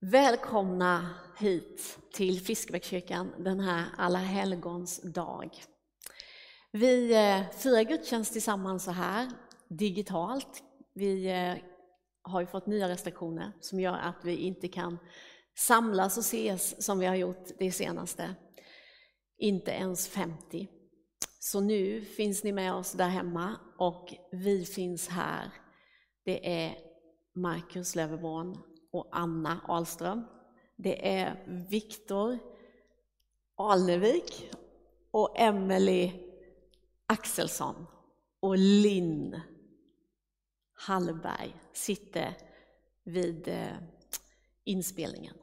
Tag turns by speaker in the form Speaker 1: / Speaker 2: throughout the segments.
Speaker 1: Välkomna hit till Fiskebäckskyrkan den här alla helgons dag. Vi firar gudstjänst tillsammans så här digitalt. Vi har ju fått nya restriktioner som gör att vi inte kan samlas och ses som vi har gjort det senaste. Inte ens 50. Så nu finns ni med oss där hemma och vi finns här. Det är Marcus Löfveborn och Anna Ahlström. Det är Viktor Alnevik och Emily Axelsson och Linn Hallberg sitter vid inspelningen.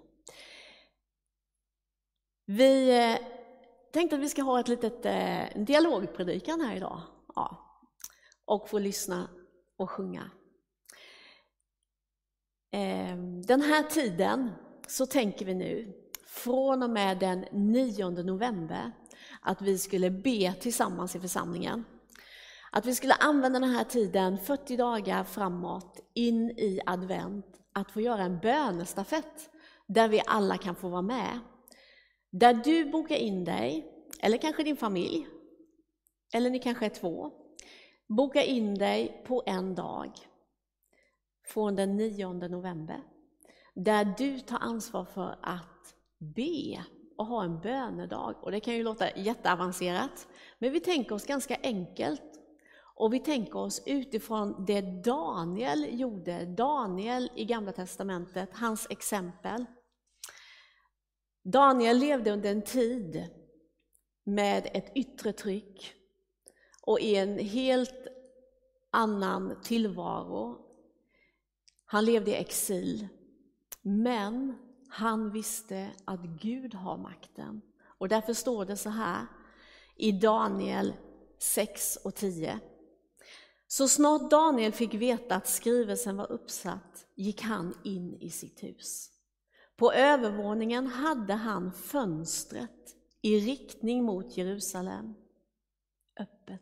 Speaker 1: Vi tänkte att vi ska ha ett litet dialogpredikan här idag. Ja. Och få lyssna och sjunga. Den här tiden så tänker vi nu från och med den 9 november att vi skulle be tillsammans i församlingen. Att vi skulle använda den här tiden 40 dagar framåt in i advent att få göra en bönestafett där vi alla kan få vara med. Där du bokar in dig, eller kanske din familj, eller ni kanske är 2. Boka in dig på en dag från den 9 november. Där du tar ansvar för att be och ha en bönedag. Och det kan ju låta jätteavancerat, men vi tänker oss ganska enkelt. Och vi tänker oss utifrån det Daniel gjorde. Daniel i Gamla testamentet, hans exempel. Daniel levde under en tid med ett yttre tryck och i en helt annan tillvaro. Han levde i exil, men han visste att Gud har makten. Och därför står det så här i Daniel 6:10. Så snart Daniel fick veta att skrivelsen var uppsatt gick han in i sitt hus. På övervåningen hade han fönstret i riktning mot Jerusalem öppet.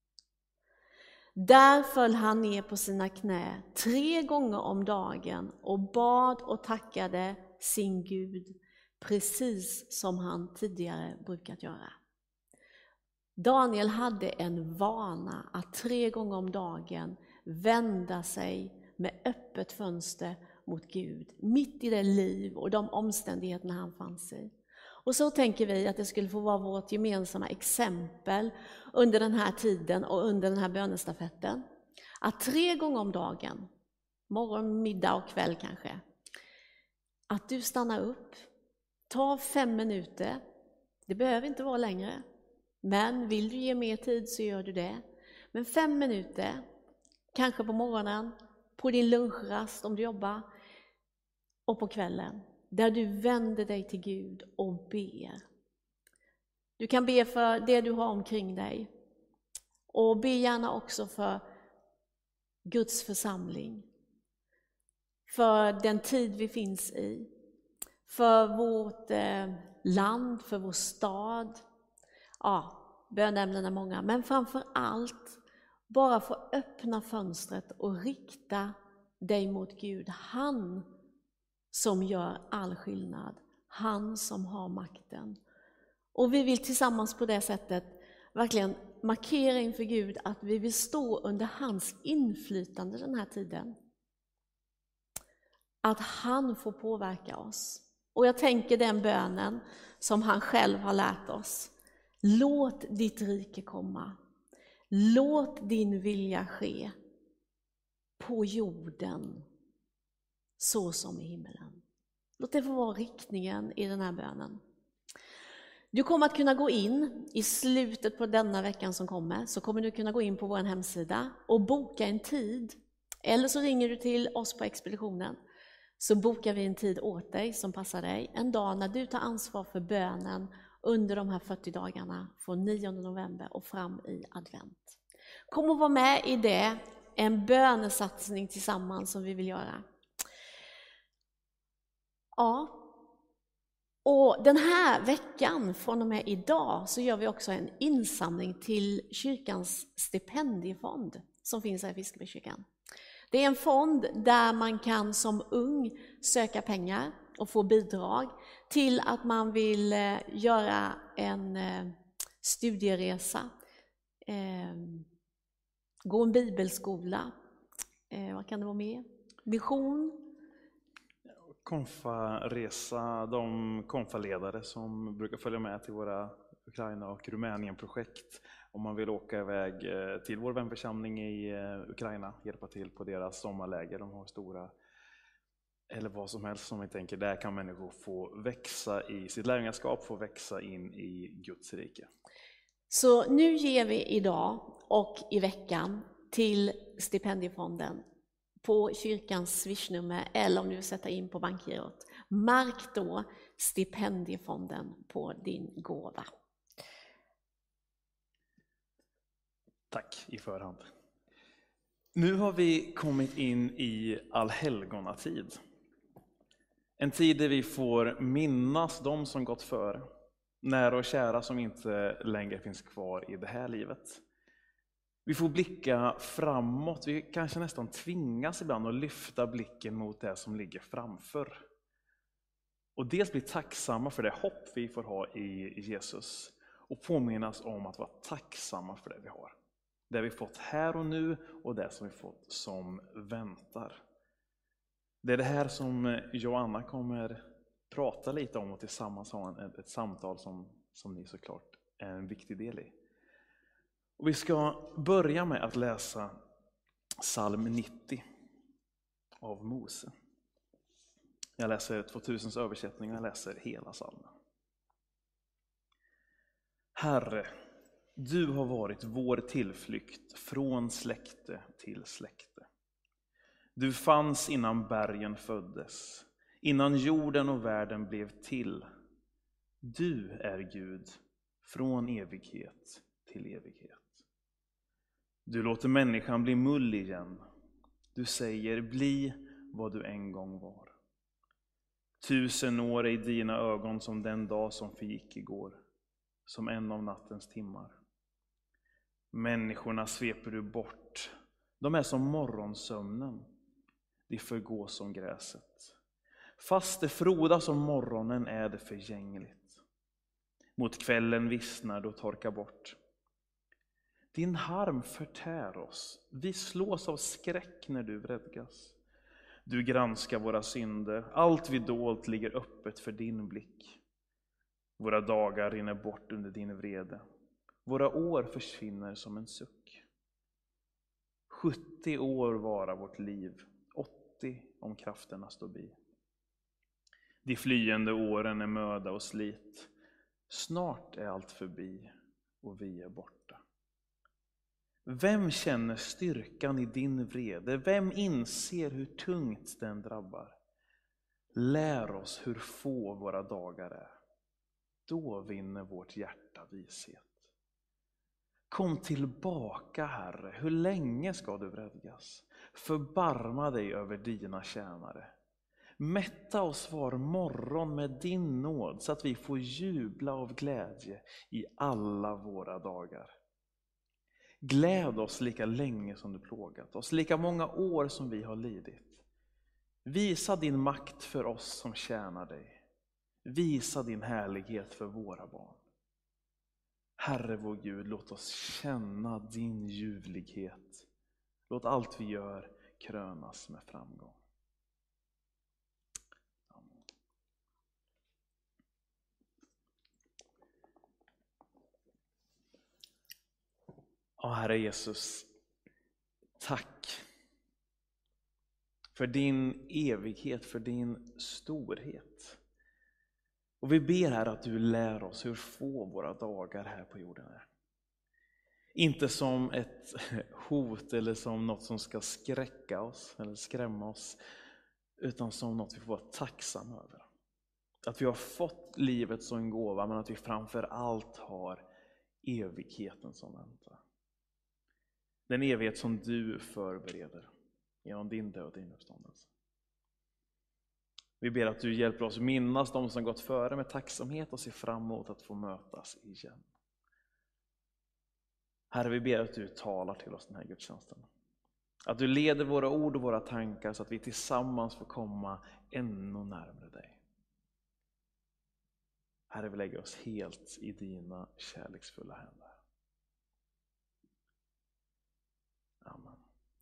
Speaker 1: Där föll han ner på sina knä 3 gånger om dagen och bad och tackade sin Gud precis som han tidigare brukat göra. Daniel hade en vana att 3 gånger om dagen vända sig med öppet fönster mot Gud, mitt i det liv och de omständigheterna han fanns i. Och så tänker vi att det skulle få vara vårt gemensamma exempel under den här tiden och under den här bönestafetten. Att 3 gånger om dagen, morgon, middag och kväll kanske, att du stannar upp, tar 5 minuter, det behöver inte vara längre, men vill du ge mer tid så gör du det. Men 5 minuter, kanske på morgonen, på din lunchrast om du jobbar och på kvällen. Där du vänder dig till Gud och ber. Du kan be för det du har omkring dig. Och be gärna också för Guds församling. För den tid vi finns i. För vårt land, för vår stad. Ja, bönämnen är många. Men framför allt bara få öppna fönstret och rikta dig mot Gud. Han som gör all skillnad. Han som har makten. Och vi vill tillsammans på det sättet verkligen markera inför Gud att vi vill stå under hans inflytande den här tiden. Att han får påverka oss. Och jag tänker den bönen som han själv har lärt oss. Låt ditt rike komma. Låt din vilja ske på jorden så som i himmelen. Låt det få vara riktningen i den här bönen. Du kommer att kunna gå in i slutet på denna veckan som kommer. Så kommer du kunna gå in på vår hemsida och boka en tid. Eller så ringer du till oss på expeditionen. Så bokar vi en tid åt dig som passar dig. En dag när du tar ansvar för bönen under de här 40 dagarna från 9 november och fram i advent. Kom och var med i det. En bönesatsning tillsammans som vi vill göra. Ja, och den här veckan från och med idag så gör vi också en insamling till kyrkans stipendiefond som finns här i Fiskebäckskyrkan. Det är en fond där man kan som ung söka pengar och få bidrag till att man vill göra en studieresa, gå en bibelskola, vad kan det vara mer? Mission.
Speaker 2: Konfaresa, de konfaledare som brukar följa med till våra Ukraina- och Rumänien-projekt. Om man vill åka iväg till vår vänförsamling i Ukraina, hjälpa till på deras sommarläger. De har stora, eller vad som helst som vi tänker, där kan människor få växa i sitt lärjungaskap, få växa in i Guds rike.
Speaker 1: Så nu ger vi idag och i veckan till stipendiefonden på kyrkans swishnummer, eller om du vill sätta in på bankgirot. Märk då stipendiefonden på din gåva.
Speaker 2: Tack i förhand. Nu har vi kommit in i allhelgonatid. En tid där vi får minnas de som gått före, nära och kära som inte längre finns kvar i det här livet. Vi får blicka framåt, vi kanske nästan tvingas ibland att lyfta blicken mot det som ligger framför. Och dels bli tacksamma för det hopp vi får ha i Jesus, och påminnas om att vara tacksamma för det vi har. Det vi fått här och nu och det som vi fått som väntar. Det är det här som Joanna kommer prata lite om, och tillsammans ha ett samtal som ni såklart är en viktig del i. Och vi ska börja med att läsa psalm 90 av Mose. Jag läser 2000s översättning och jag läser hela psalmen. Herre, du har varit vår tillflykt från släkte till släkte. Du fanns innan bergen föddes, innan jorden och världen blev till. Du är Gud från evighet till evighet. Du låter människan bli mull igen. Du säger, bli vad du en gång var. 1000 år är i dina ögon som den dag som förgick igår, som en av nattens timmar. Människorna sveper du bort. De är som morgonsömnen. De förgår som gräset. Fast det frodas som morgonen är det förgängligt. Mot kvällen vissnar och torkar bort. Din harm förtär oss. Vi slås av skräck när du vredgas. Du granskar våra synder. Allt vi dolt ligger öppet för din blick. Våra dagar rinner bort under din vrede. Våra år försvinner som en suck. 70 år vara vårt liv, 80 om krafterna står bi. De flyende åren är möda och slit. Snart är allt förbi och vi är borta. Vem känner styrkan i din vrede? Vem inser hur tungt den drabbar? Lär oss hur få våra dagar är. Då vinner vårt hjärta vishet. Kom tillbaka, Herre, hur länge ska du vredgas? Förbarma dig över dina tjänare. Mätta oss var morgon med din nåd, så att vi får jubla av glädje i alla våra dagar. Gläd oss lika länge som du plågat oss, lika många år som vi har lidit. Visa din makt för oss som tjänar dig. Visa din härlighet för våra barn. Herre vår Gud, låt oss känna din ljuvlighet. Låt allt vi gör krönas med framgång. Amen. Herre Jesus, tack för din evighet, för din storhet. Och vi ber här att du lär oss hur få våra dagar här på jorden är. Inte som ett hot eller som något som ska skräcka oss eller skrämma oss, utan som något vi får vara tacksamma över. Att vi har fått livet som en gåva, men att vi framför allt har evigheten som väntar. Den evighet som du förbereder genom din död och din uppståndelse. Vi ber att du hjälper oss minnas de som gått före med tacksamhet och se fram emot att få mötas igen. Herre, vi ber att du talar till oss den här gudstjänsten. Att du leder våra ord och våra tankar så att vi tillsammans får komma ännu närmare dig. Herre, vi lägger oss helt i dina kärleksfulla händer. Amen.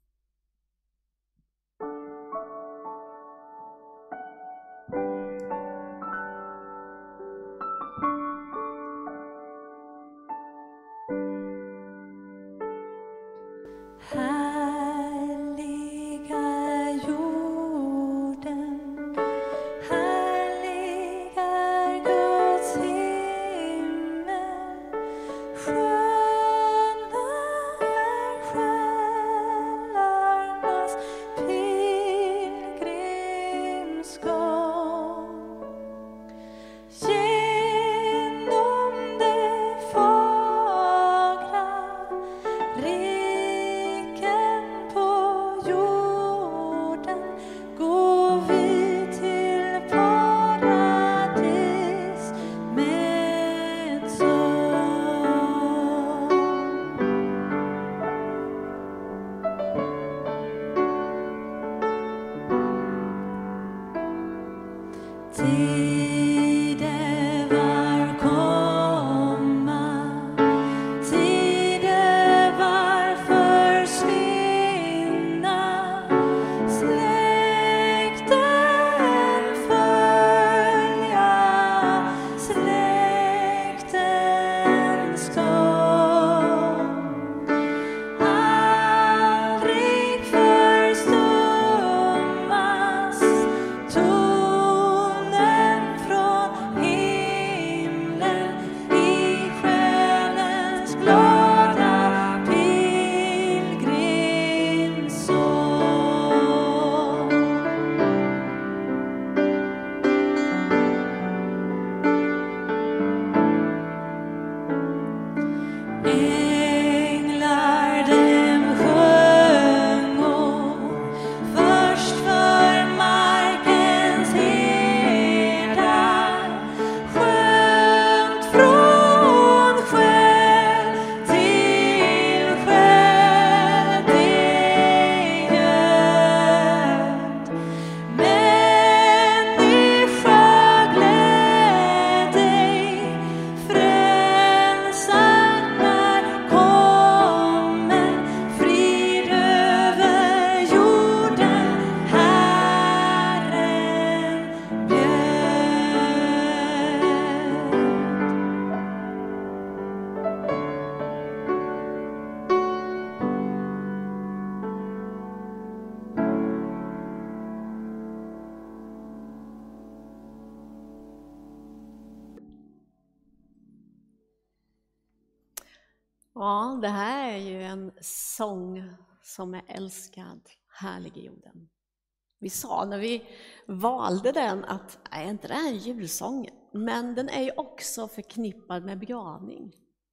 Speaker 1: Ja, det här är ju en sång som är älskad, härlige jorden. Vi sa när vi valde den att är inte det här en julsång, men den är ju också förknippad med begravning.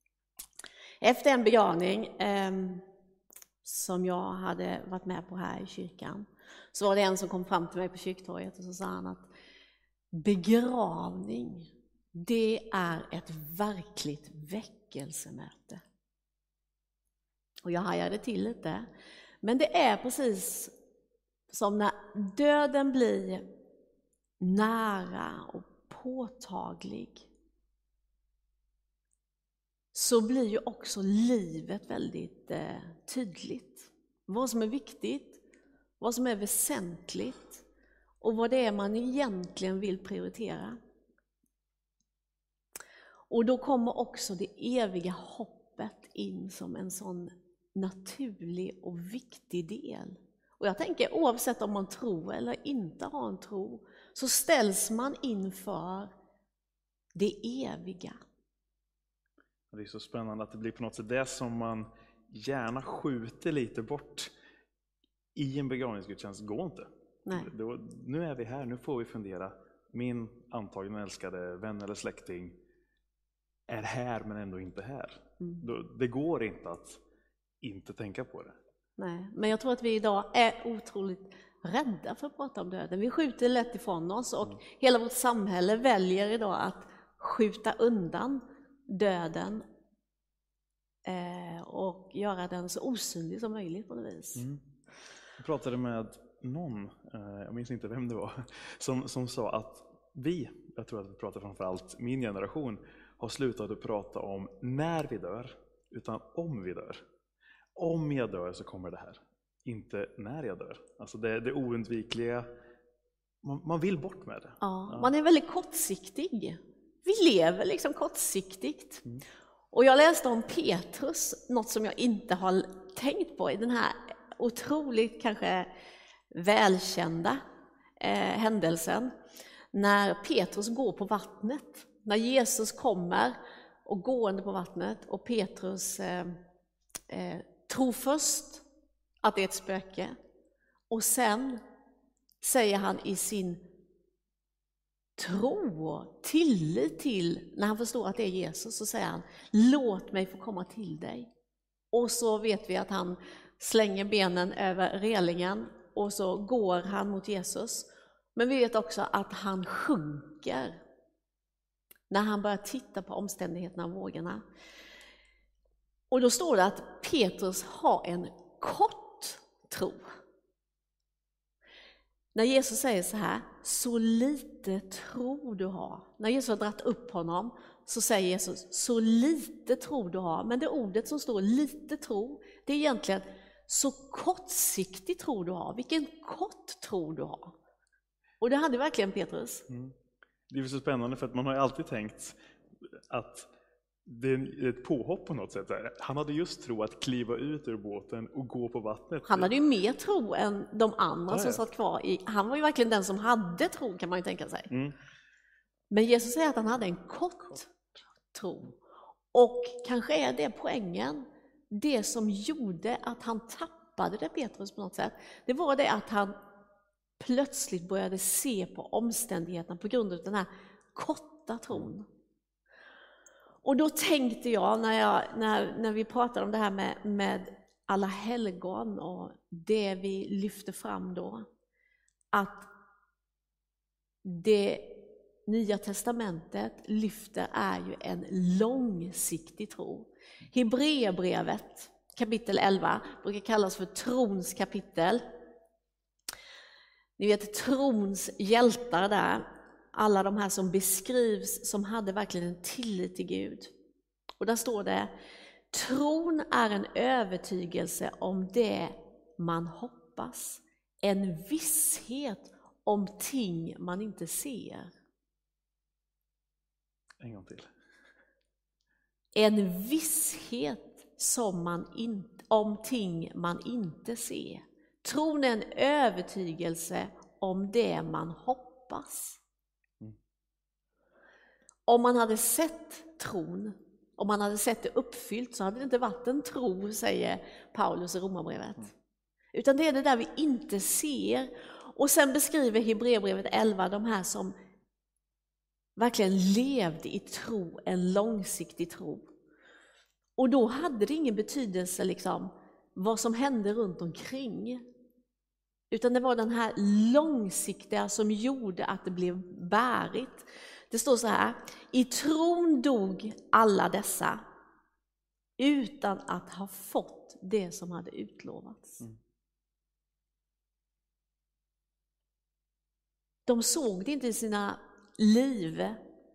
Speaker 1: Efter en begravning som jag hade varit med på här i kyrkan, så var det en som kom fram till mig på kyrktorget och så sa han att begravning, det är ett verkligt väckelsemöte. Och jag hajade till lite. Men det är precis som när döden blir nära och påtaglig, så blir ju också livet väldigt tydligt. Vad som är viktigt, vad som är väsentligt och vad det är man egentligen vill prioritera. Och då kommer också det eviga hoppet in som en sån naturlig och viktig del. Och jag tänker, oavsett om man tror eller inte har en tro, så ställs man inför det eviga.
Speaker 2: Det är så spännande att det blir på något sätt det som man gärna skjuter lite bort i en begravningsgudstjänst. Går inte.
Speaker 1: Nej.
Speaker 2: Nu är vi här, nu får vi fundera. Min antagligen älskade vän eller släkting är här men ändå inte här. Det går inte att inte tänka på det.
Speaker 1: Nej, men jag tror att vi idag är otroligt rädda för att prata om döden. Vi skjuter lätt ifrån oss och hela vårt samhälle väljer idag att skjuta undan döden och göra den så osynlig som möjligt på något vis.
Speaker 2: Jag pratade med någon, jag minns inte vem det var, som sa att jag tror att vi pratar framförallt min generation, har slutat att prata om när vi dör, utan om vi dör. Om jag dör så kommer det här, inte när jag dör. Alltså det oundvikliga, man vill bort med det.
Speaker 1: Ja, man är väldigt kortsiktig. Vi lever liksom kortsiktigt. Och jag läste om Petrus, något som jag inte har tänkt på i den här otroligt kanske välkända händelsen. När Petrus går på vattnet, när Jesus kommer och gående på vattnet, och Petrus tror först att det är ett spöke, och sen säger han i sin tro och tillit till, när han förstår att det är Jesus, så säger han: låt mig få komma till dig. Och så vet vi att han slänger benen över relingen och så går han mot Jesus. Men vi vet också att han sjunker när han börjar titta på omständigheterna av vågorna. Och då står det att Petrus har en kort tro. När Jesus säger så här: så lite tro du har. När Jesus har dratt upp honom så säger Jesus: så lite tro du har. Men det ordet som står lite tro, det är egentligen så kortsiktig tro du har. Vilken kort tro du har. Och det hade verkligen Petrus.
Speaker 2: Det är så spännande, för att man har ju alltid tänkt att det är ett påhopp på något sätt. Han hade just tro att kliva ut ur båten och gå på vattnet.
Speaker 1: Han hade ju mer tro än de andra som satt kvar. Han var ju verkligen den som hade tro, kan man ju tänka sig. Men Jesus säger att han hade en kort tro. Och kanske är det poängen. Det som gjorde att han tappade det, Petrus, på något sätt, det var det att han plötsligt började se på omständigheterna på grund av den här korta tron. Och då tänkte jag, när vi pratade om det här med alla helgon och det vi lyfter fram då, att det Nya testamentet lyfter är ju en långsiktig tro. Hebreerbrevet kapitel 11 brukar kallas för trons kapitel. Ni vet, trons hjältar där, alla de här som beskrivs som hade verkligen en tillit till Gud. Och där står det: tron är en övertygelse om det man hoppas, en visshet om ting man inte ser.
Speaker 2: En gång till.
Speaker 1: En visshet om ting man inte ser. Tron är en övertygelse om det man hoppas. Om man hade sett tron, om man hade sett det uppfyllt, så hade det inte varit en tro, säger Paulus i Romarbrevet. Utan det är det där vi inte ser. Och sen beskriver Hebreerbrevet 11 de här som verkligen levde i tro, en långsiktig tro. Och då hade det ingen betydelse liksom vad som hände runt omkring. Utan det var den här långsiktiga som gjorde att det blev bärigt. Det står så här: i tron dog alla dessa utan att ha fått det som hade utlovats. De såg det inte i sina liv,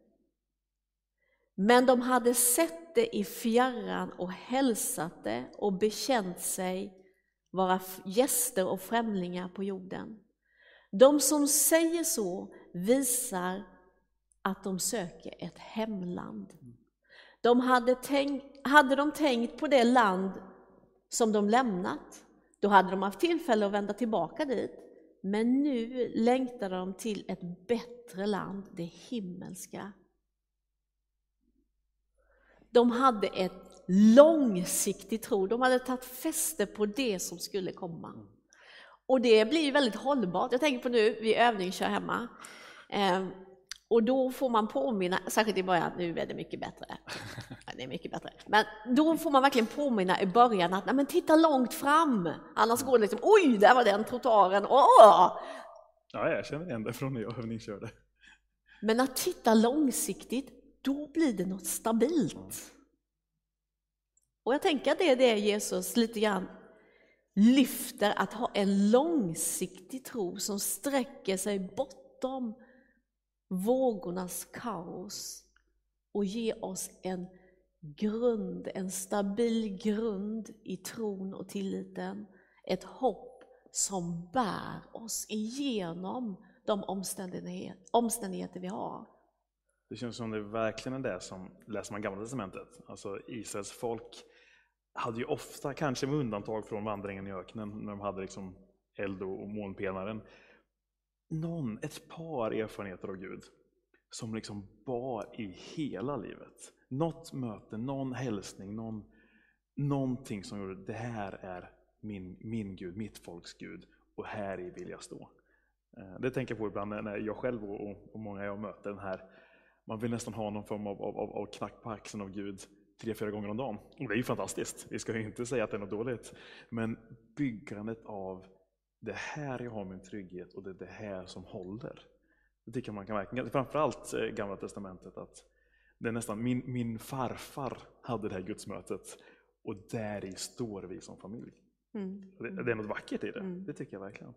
Speaker 1: men de hade sett det i fjärran och hälsat det och bekänt sig vara gäster och främlingar på jorden. De som säger så visar att de söker ett hemland. Hade de tänkt på det land som de lämnat, då hade de haft tillfälle att vända tillbaka dit. Men nu längtade de till ett bättre land, det himmelska. De hade ett långsiktigt tro. De hade tagit fäste på det som skulle komma. Och det blir väldigt hållbart. Jag tänker på nu, vi övningskör hemma. Och då får man påminna, särskilt i början, nu är det mycket bättre. Det är mycket bättre. Men då får man verkligen påminna i början att nej, men titta långt fram. Annars går det liksom, oj, där var den trottoaren. Åh!
Speaker 2: Ja, jag känner igen det från när jag övningskörde.
Speaker 1: Men att titta långsiktigt, då blir det något stabilt. Och jag tänker att det är det Jesus lite grann lyfter att ha en långsiktig tro som sträcker sig bortom vågornas kaos och ger oss en grund, en stabil grund i tron och tilliten. Ett hopp som bär oss igenom de omständigheter vi har.
Speaker 2: Det känns som det verkligen är det som, läser man Gamla testamentet, alltså Israels folk hade ju ofta, kanske med undantag från vandringen i öknen, när de hade liksom eld och månpelaren, ett par erfarenheter av Gud som liksom bar i hela livet. Något möte, någon hälsning, någonting som gjorde det här är min Gud, mitt folks Gud, och här i vill jag stå. Det tänker jag på ibland när jag själv och många jag möter den här, man vill nästan ha någon form av knack på axeln av Gud 3-4 gånger om dagen. Och det är ju fantastiskt, vi ska ju inte säga att det är något dåligt. Men byggandet av det här jag har min trygghet och det här som håller. Det tycker man kan verkligen, framförallt Gamla testamentet, att det är nästan min farfar hade det här gudsmötet och där i står vi som familj. Det är något vackert i det, det tycker jag verkligen.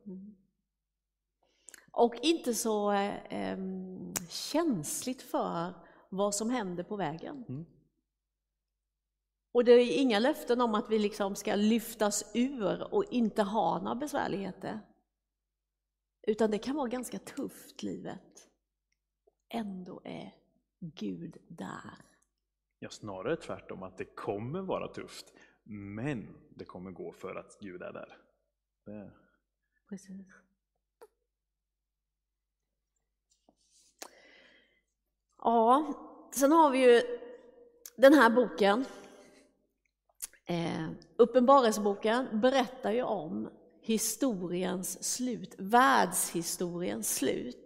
Speaker 1: Och inte så känsligt för vad som händer på vägen. Och det är inga löften om att vi liksom ska lyftas ur och inte ha några besvärligheter. Utan det kan vara ganska tufft, livet. Ändå är Gud där.
Speaker 2: Ja, snarare tvärtom, att det kommer vara tufft, men det kommer gå för att Gud är där.
Speaker 1: Precis. Ja, sen har vi ju den här boken. Uppenbarelseboken berättar ju om historiens slut, världshistoriens slut.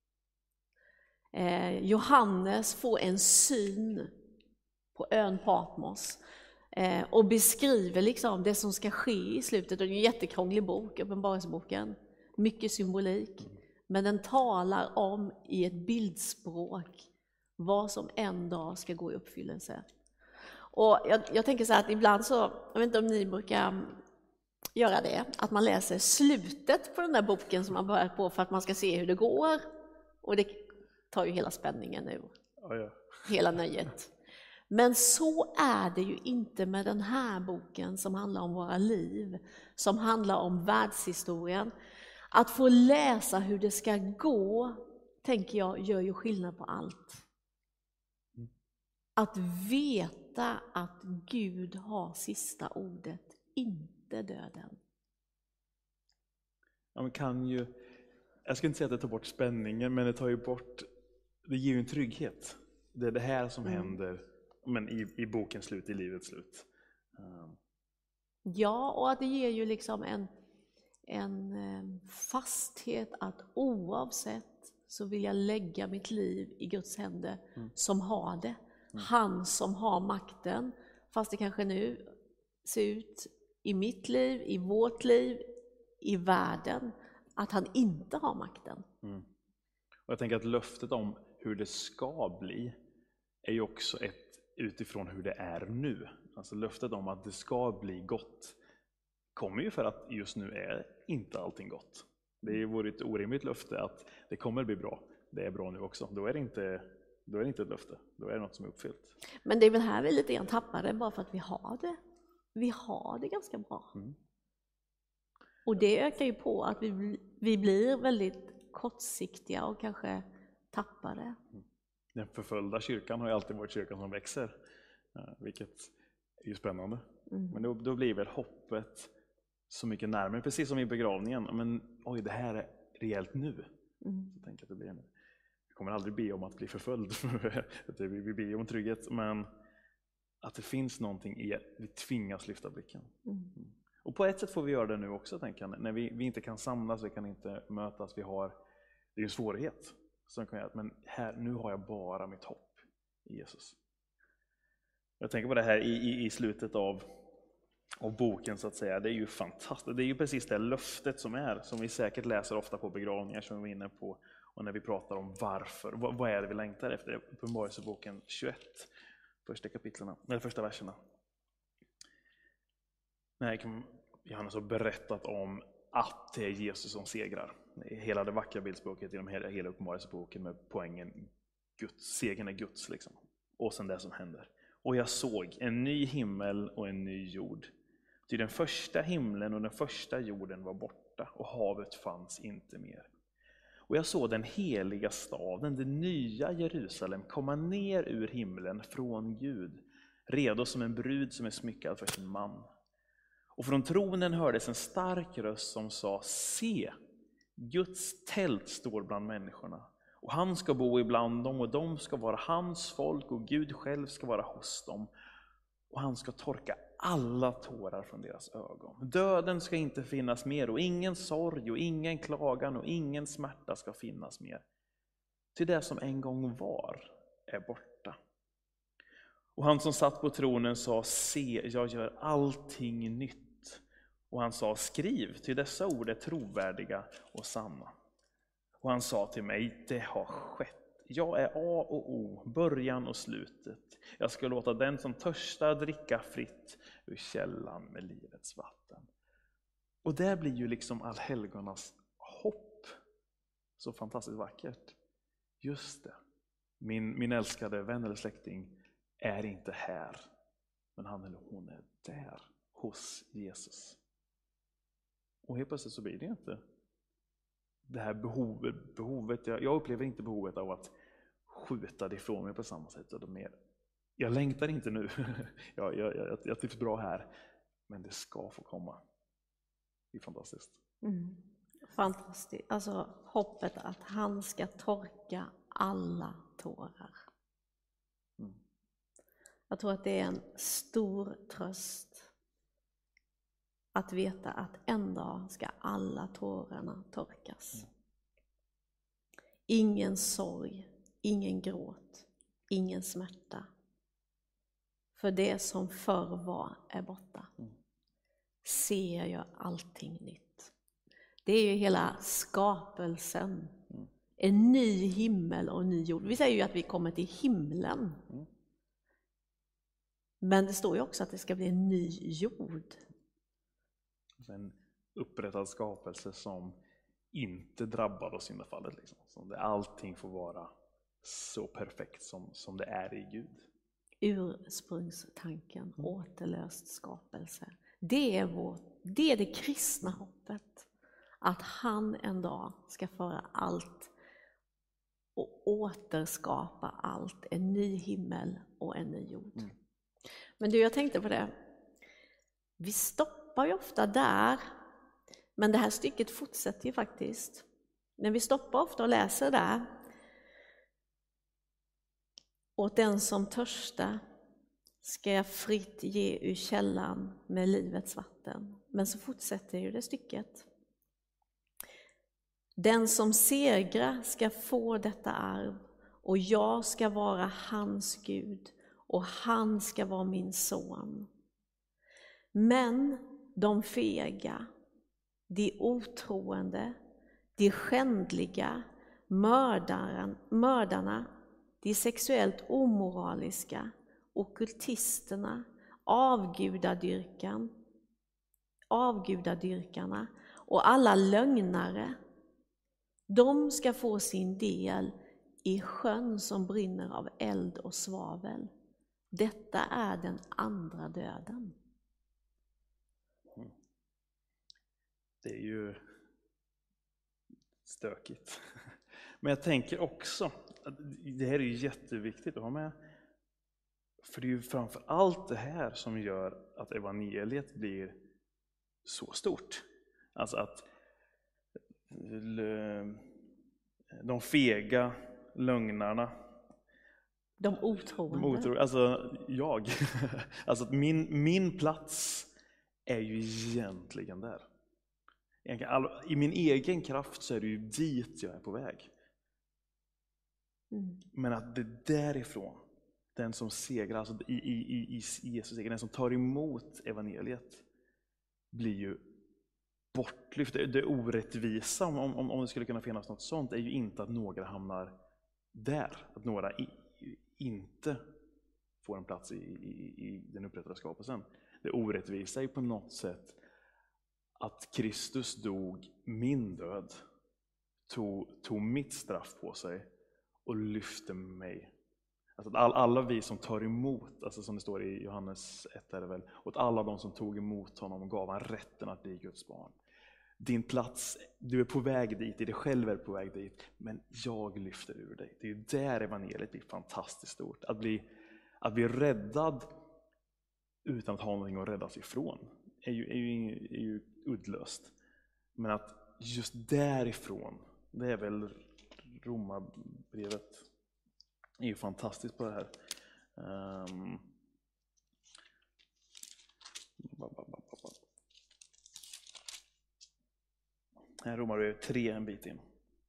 Speaker 1: Johannes får en syn på ön Patmos och beskriver liksom det som ska ske i slutet. Det är en jättekrånglig bok, Uppenbarelseboken. Mycket symbolik. Men den talar om i ett bildspråk vad som en dag ska gå i uppfyllelse. Och jag tänker så här att ibland så, jag vet inte om ni brukar göra det, att man läser slutet på den där boken som man börjat på för att man ska se hur det går. Och det tar ju hela spänningen nu.
Speaker 2: Ja.
Speaker 1: Hela nöjet. Men så är det ju inte med den här boken som handlar om våra liv, som handlar om världshistorien. Att få läsa hur det ska gå, tänker jag, gör ju skillnad på allt. Att veta att Gud har sista ordet, inte döden.
Speaker 2: Ja, men jag ska inte säga att det tar bort spänningen, men det ger ju en trygghet. Det är det här som händer, men i bokens slut, i livets slut.
Speaker 1: Ja, och att det ger ju liksom en fasthet att oavsett så vill jag lägga mitt liv i Guds händer som har det. Han som har makten, fast det kanske nu ser ut i mitt liv, i vårt liv, i världen, att han inte har makten.
Speaker 2: Och jag tänker att löftet om hur det ska bli är ju också utifrån hur det är nu. Alltså löftet om att det ska bli gott kommer ju för att just nu är inte allting gott. Det vore ett orimligt löfte att det kommer bli bra. Det är bra nu också. Då är det inte ett löfte. Då är det något som är uppfyllt.
Speaker 1: Men det är väl här vi lite grann tappar det, bara för att vi har det. Vi har det ganska bra. Och det ökar ju på att vi blir väldigt kortsiktiga och kanske tappar det.
Speaker 2: Den förföljda kyrkan har ju alltid varit kyrkan som växer. Vilket är ju spännande. Men då blir väl hoppet så mycket närmare. Precis som i begravningen. Men oj, det här är rejält nu. Så tänker jag att det blir nu. Vi kommer aldrig be om att bli förföljd. Vi ber om trygghet. Men att det finns någonting i att vi tvingas lyfta blicken. Och på ett sätt får vi göra det nu också, tänker jag. När vi inte kan samlas, vi kan inte mötas. Det är en svårighet. Som kan göra, men nu har jag bara mitt hopp i Jesus. Jag tänker på det här i slutet av boken, så att säga. Det är ju fantastiskt. Det är ju precis det löftet som vi säkert läser ofta på begravningar, som vi är inne på. Och när vi pratar om varför, vad är det vi längtar efter? Uppenbarelseboken 21, första verserna. Nej, Johannes har berättat om att det är Jesus som segrar. Hela det vackra bildspråket i hela uppenbarelseboken med poängen segern är Guds liksom. Och sen det som händer. Och jag såg en ny himmel och en ny jord. Ty den första himlen och den första jorden var borta och havet fanns inte mer. Och jag såg den heliga staden, det nya Jerusalem, komma ner ur himlen från Gud, redo som en brud som är smyckad för sin man. Och från tronen hördes en stark röst som sa: se, Guds tält står bland människorna. Och han ska bo ibland dem och de ska vara hans folk och Gud själv ska vara hos dem. Och han ska torka alla tårar från deras ögon. Döden ska inte finnas mer och ingen sorg och ingen klagan och ingen smärta ska finnas mer. Till det som en gång var är borta. Och han som satt på tronen sa: se, jag gör allting nytt. Och han sa: skriv, till dessa ord är trovärdiga och sanna. Och han sa till mig: det har skett. Jag är A och O, början och slutet. Jag ska låta den som törstar dricka fritt ur källan med livets vatten. Och det blir ju liksom allhelgonas hopp. Så fantastiskt vackert. Just det. Min älskade vän eller släkting är inte här. Men han eller hon är där hos Jesus. Och helt plötsligt så blir det inte det här behovet. Jag upplever inte behovet av att skjuta det ifrån mig på samma sätt. Jag längtar inte nu. Jag trivs bra här. Men det ska få komma. Det är fantastiskt.
Speaker 1: Fantastiskt. Alltså hoppet att han ska torka alla tårar. Jag tror att det är en stor tröst att veta att en dag ska alla tårarna torkas. Ingen sorg, ingen gråt, ingen smärta. För det som förr var är borta. Ser jag allting nytt. Det är ju hela skapelsen. En ny himmel och en ny jord. Vi säger ju att vi kommer till himlen. Men det står ju också att det ska bli en ny jord.
Speaker 2: En upprättad skapelse som inte drabbar oss i syndafallet. Liksom. Som där allting får vara så perfekt som det är i Gud.
Speaker 1: Ursprungstanken, återlöst skapelse. Det är det kristna hoppet. Att han en dag ska föra allt och återskapa allt. En ny himmel och en ny jord. Men du, jag tänkte på det. Vi stoppar ju ofta där. Men det här stycket fortsätter ju faktiskt. När vi stoppar ofta och läser där. Åt den som törstar ska jag fritt ge ur källan med livets vatten. Men så fortsätter ju det stycket. Den som segrar ska få detta arv och jag ska vara hans Gud och han ska vara min son. Men de fega, de otroende, de skändliga, mördarna, de sexuellt omoraliska, ockultisterna, avgudadyrkarna och alla lögnare, de ska få sin del i sjön som brinner av eld och svavel. Detta är den andra döden.
Speaker 2: Det är ju stökigt. Men jag tänker också att det här är ju jätteviktigt att ha med. För det är ju framför allt det här som gör att evangeliet blir så stort. Alltså att de fega lögnarna,
Speaker 1: de otroende.
Speaker 2: Alltså jag. Alltså att min plats är ju egentligen där. I min egen kraft så är det ju dit jag är på väg. Men att det därifrån, den som segrar, alltså i Jesus seger, den som tar emot evangeliet, blir ju bortlyft. Det orättvisa, om det skulle kunna finnas något sånt, är ju inte att några hamnar där. Att några inte får en plats i den upprättade skapelsen. Det orättvisa är ju på något sätt att Kristus dog min död, tog mitt straff på sig och lyfte mig. Alltså alla vi som tar emot, alltså som det står i Johannes 1 är det väl, åt alla de som tog emot honom och gav han rätten att bli Guds barn. Din plats, du är på väg dit, dig själv är på väg dit, men jag lyfter ur dig. Det är ju där evangeliet blir fantastiskt stort. Att bli räddad utan att ha någonting att räddas ifrån är ju uddlöst. Men att just därifrån, det är väl Romarbrevet, är ju fantastiskt på det här. Här Romarbrevet 3 en bit in.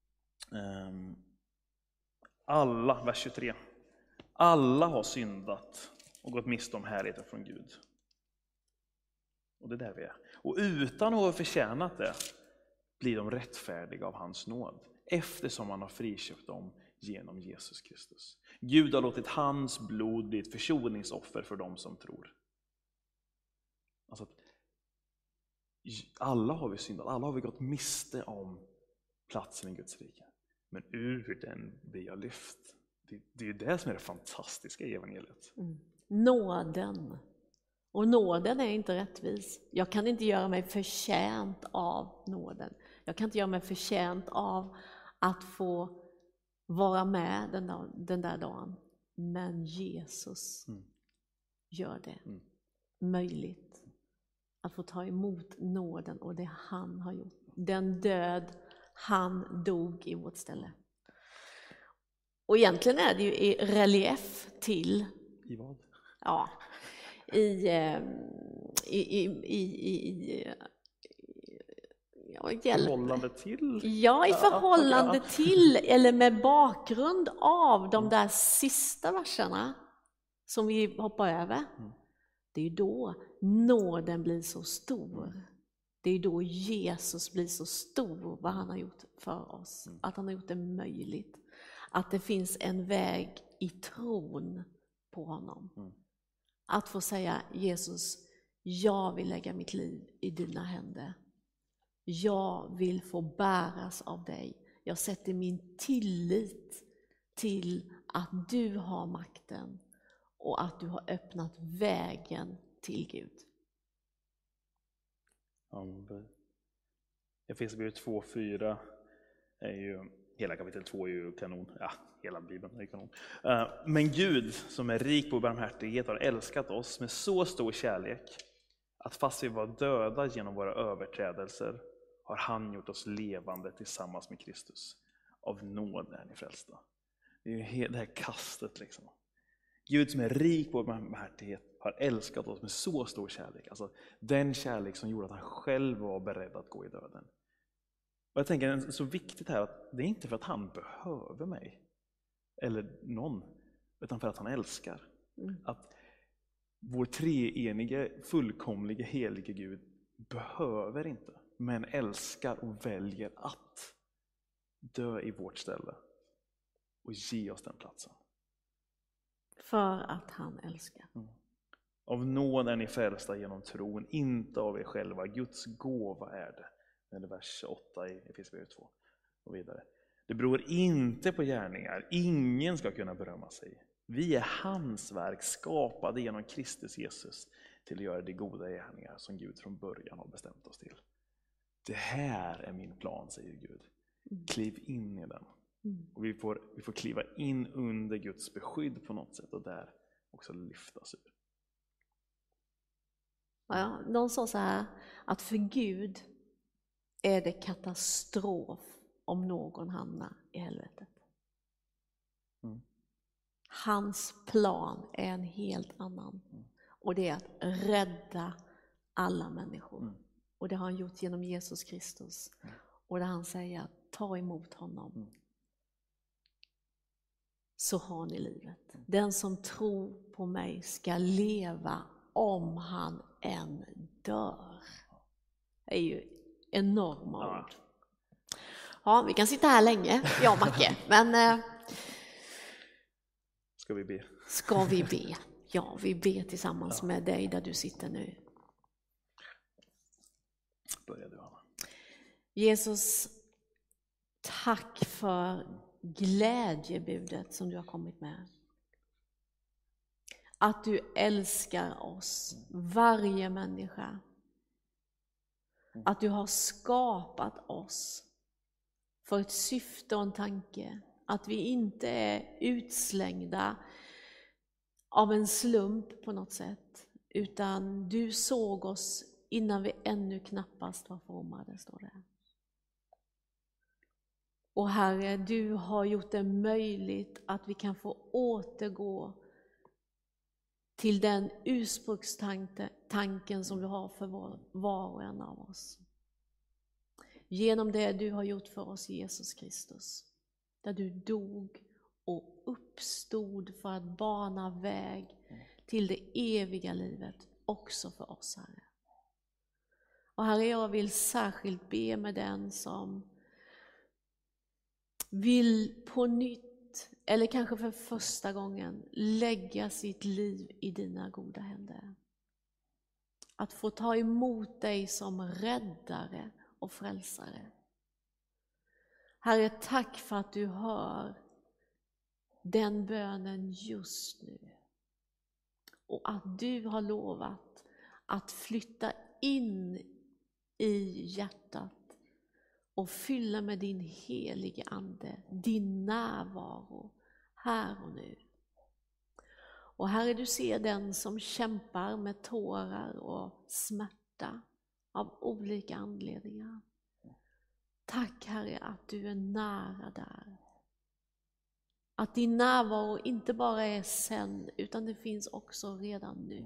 Speaker 2: Alla, vers 23. Alla har syndat och gått miste om härligheten från Gud. Och det är där vi är. Och utan att ha förtjänat det blir de rättfärdiga av hans nåd, eftersom han har friköpt dem genom Jesus Kristus. Gud har låtit hans blod bli ett försoningsoffer för dem som tror. Alltså att alla har vi syndat, alla har vi gått miste om platsen i Guds rike. Men ur den blir jag lyft. Det är ju det som är det fantastiska i evangeliet.
Speaker 1: Nåden. Och nåden är inte rättvis. Jag kan inte göra mig förtjänt av nåden. Jag kan inte göra mig förtjänt av att få vara med den där dagen. Men Jesus gör det möjligt att få ta emot nåden och det han har gjort. Den död han dog i vårt ställe. Och egentligen är det ju i relief till...
Speaker 2: I vad?
Speaker 1: Ja, i
Speaker 2: förhållande till?
Speaker 1: Ja, i förhållande till, eller med bakgrund av de där sista verserna som vi hoppar över. Det är ju då nåden blir så stor. Det är då Jesus blir så stor, vad han har gjort för oss. Att han har gjort det möjligt. Att det finns en väg i tron på honom. Att få säga, Jesus, jag vill lägga mitt liv i dina händer. Jag vill få bäras av dig. Jag sätter min tillit till att du har makten och att du har öppnat vägen till Gud.
Speaker 2: Efesierbrevet 2:4 är ju, hela kapitel 2 är ju kanon. Ja, hela Bibeln är kanon. Men Gud som är rik på barmhärtighet har älskat oss med så stor kärlek att fast vi var döda genom våra överträdelser har han gjort oss levande tillsammans med Kristus. Av nåd är ni frälsta. Det är ju det här kastet liksom. Gud som är rik på barmhärtighet har älskat oss med så stor kärlek. Alltså den kärlek som gjorde att han själv var beredd att gå i döden. Och jag tänker det är så viktigt här att det är inte för att han behöver mig eller någon, utan för att han älskar. Att vår treenige, fullkomlige, helige Gud behöver inte, men älskar och väljer att dö i vårt ställe och ge oss den platsen.
Speaker 1: För att han älskar.
Speaker 2: Av nåd är ni frälsta genom tron, inte av er själva. Guds gåva är det. Eller vers 8 i Efesierbrevet 2 och vidare. Det beror inte på gärningar. Ingen ska kunna berömma sig. Vi är hans verk, skapade genom Kristus Jesus till att göra de goda gärningar som Gud från början har bestämt oss till. Det här är min plan, säger Gud. Kliv in i den. Och vi får kliva in under Guds beskydd på något sätt och där också lyftas ur.
Speaker 1: Ja, någon sa så här att för Gud är det katastrof om någon hamnar i helvetet. Hans plan är en helt annan. Och det är att rädda alla människor. Och det har han gjort genom Jesus Kristus. Och där han säger att ta emot honom. Så har ni livet. Den som tror på mig ska leva om han än dör. Det är ju enorma ord. Ja, vi kan sitta här länge, jag och Macke. Men
Speaker 2: ska vi be?
Speaker 1: Ska vi be? Ja, vi ber tillsammans med dig där du sitter nu.
Speaker 2: Börja du, Anna.
Speaker 1: Jesus, tack för glädjebudet som du har kommit med. Att du älskar oss, varje människa. Att du har skapat oss för ett syfte och en tanke. Att vi inte är utslängda av en slump på något sätt. Utan du såg oss innan vi ännu knappast var formade, står det. Och Herre, du har gjort det möjligt att vi kan få återgå till den ursprungstanken som du har för var och en av oss. Genom det du har gjort för oss, Jesus Kristus. Där du dog och uppstod för att bana väg till det eviga livet också för oss, Herre. Och Herre, jag vill särskilt be med den som vill på nytt, eller kanske för första gången, lägga sitt liv i dina goda händer. Att få ta emot dig som räddare och frälsare. Herre, tack för att du hör den bönen just nu. Och att du har lovat att flytta in i hjärtat och fylla med din helige ande, din närvaro här och nu. Och Herre, du ser den som kämpar med tårar och smärta av olika anledningar. Tack Herre att du är nära där. Att din närvaro inte bara är sen, utan det finns också redan nu.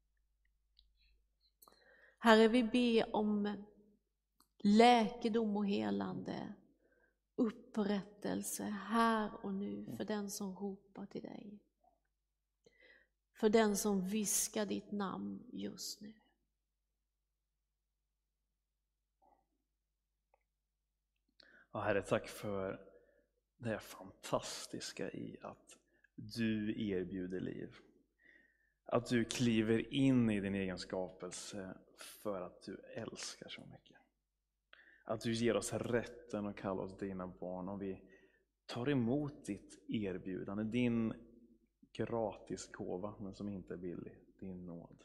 Speaker 1: Herre, vi ber om läkedom och helande, upprättelse här och nu för den som ropar till dig. För den som viskar ditt namn just nu.
Speaker 2: Ja, Herre, tack för det fantastiska i att du erbjuder liv. Att du kliver in i din egen skapelse för att du älskar så mycket. Att du ger oss rätten att kalla oss dina barn, och vi tar emot ditt erbjudande, din gratis gåva, men som inte är billig, din nåd.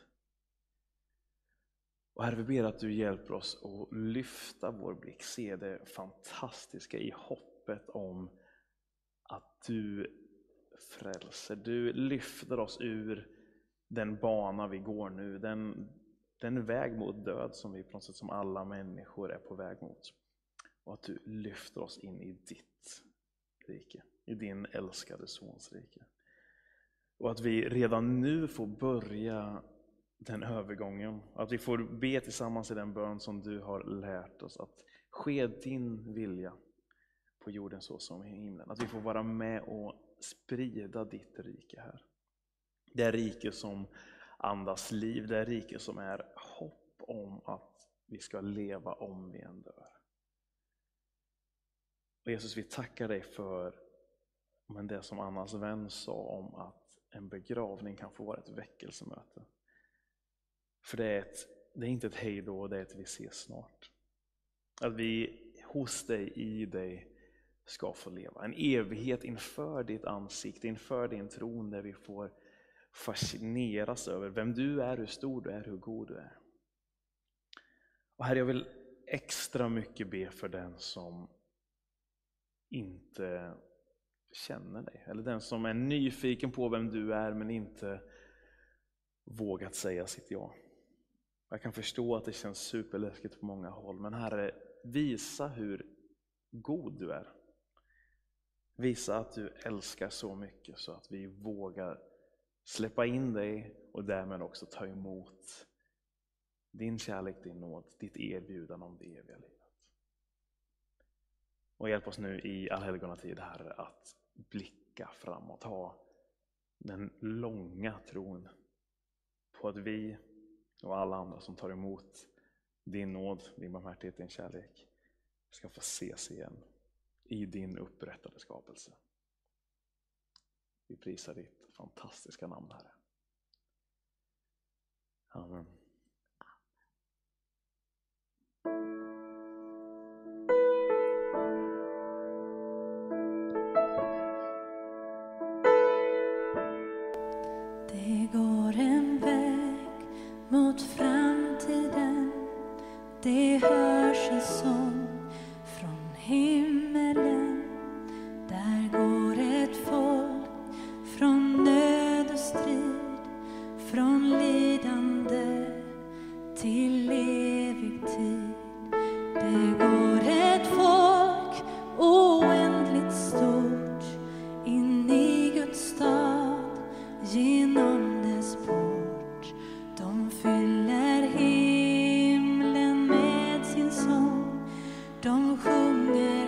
Speaker 2: Och Herre, vi ber att du hjälper oss att lyfta vår blick, se det fantastiska i hoppet om att du frälser. Du lyfter oss ur den bana vi går nu, den väg mot död som vi på något sätt som alla människor är på väg mot. Och att du lyfter oss in i ditt rike, i din älskade sons rike. Och att vi redan nu får börja den övergången. Att vi får be tillsammans i den bön som du har lärt oss, att ske din vilja på jorden så som i himlen. Att vi får vara med och sprida ditt rike här. Det rike som andas liv, det rike som är hopp om att vi ska leva om vi än dör. Och Jesus, vi tackar dig för det som Annas vän sa om att en begravning kan få vara ett väckelsemöte. För det är inte ett hej då, det är ett vi ses snart. Att vi hos dig, i dig, ska få leva. En evighet inför ditt ansikte, inför din tron, där vi får fascineras över vem du är, hur stor du är, hur god du är. Och Herre, jag vill extra mycket be för den som inte känner dig. Eller den som är nyfiken på vem du är men inte vågat säga sitt ja. Jag kan förstå att det känns superläskigt på många håll. Men Herre, visa hur god du är. Visa att du älskar så mycket så att vi vågar släppa in dig och därmed också ta emot din kärlek, din nåd, ditt erbjudande om det eviga livet. Och hjälp oss nu i allhelgonatid, Herre, att blicka framåt, ha den långa tron på att vi och alla andra som tar emot din nåd, din barmhärtighet, din kärlek ska få ses igen i din upprättade skapelse. Vi prisar ditt fantastiska namn, Herre. Amen.
Speaker 3: Det går en väg mot framtiden. Det hörs en sång från himmelen. Där går ett folk från nöd och strid, från lidande till evig tid. Det går ett folk oändligt stort in i Guds stad genom dess port. De fyller himlen med sin sång. De sjunger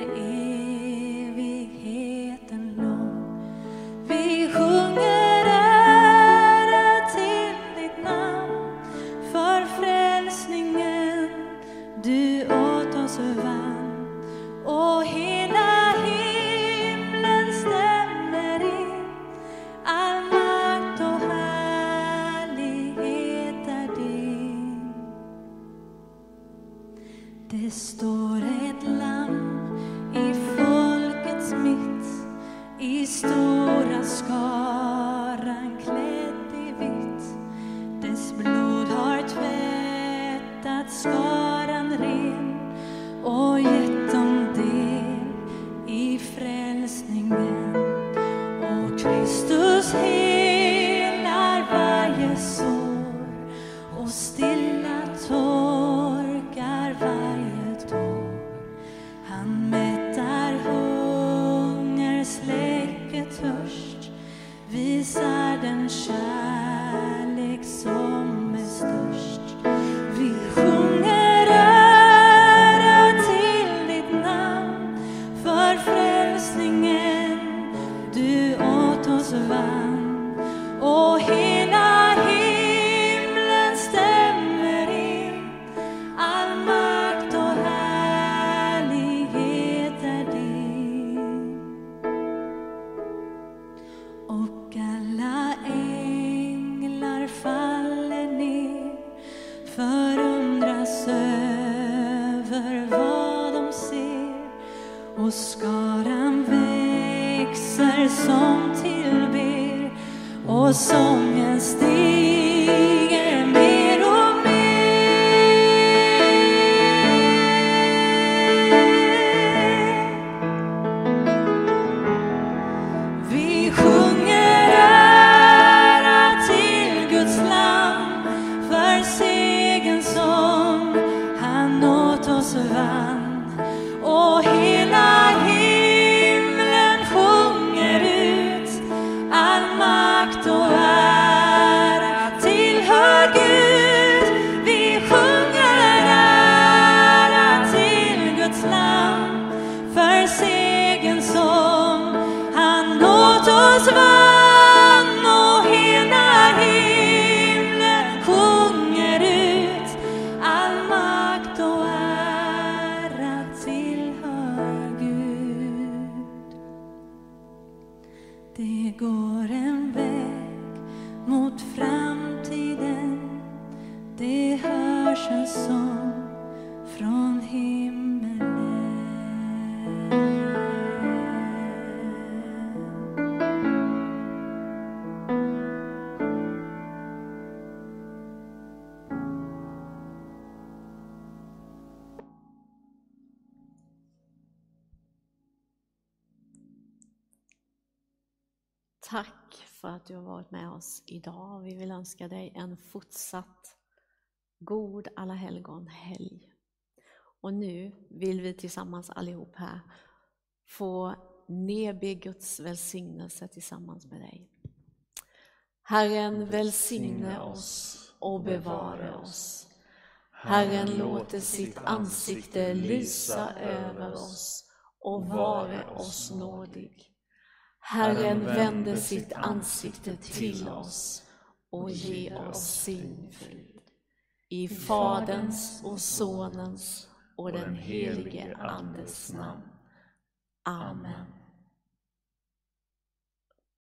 Speaker 3: evigheten lång. Vi sjunger ära till ditt namn, för frälsningen du åt oss vann. Och hela himlen stämmer in. All makt och härlighet är din. Det står ett lamm i folkets mitt, i stora skaran klädd i vitt. Dess blod har tvättat skaran ren och gett dem del i frälsningen. Och Kristus helar varje sår och stilla torkar varje tår. Han mättar hunger, släcker törst, visar den kärlek som är störst. Vi sjunger ära till ditt namn, för frälsningen du åt oss vann. Och hela himlen stämmer in. All makt och härlighet är din. Och alla änglar faller ner, förundras över vad de ser. Och skaran växer som tillber, och sången stiger mer och mer. Vi sjunger ära till Guds lam, för segern som han åt oss vann. Och hela himlen sjunger ut. All makt och ära tillhör Gud. Vi sjunger ära till Guds lam, för segern som han åt oss vann. Och hela himlen sjunger ut. All makt och ära tillhör Gud. Det går en väg mot framtiden. Det hörs en sång från himmelen.
Speaker 1: Tack för att du har varit med oss idag. Vi vill önska dig en fortsatt god alla helgon helg. Och nu vill vi tillsammans allihop här få nedbe Guds välsignelse tillsammans med dig. Herren välsigne oss och bevara oss. Herren låter sitt ansikte lysa över oss och vare oss nådig. Herren vänder sitt ansikte till oss och ge oss sin frid. I Faderns och Sonens och den helige Andes namn. Amen.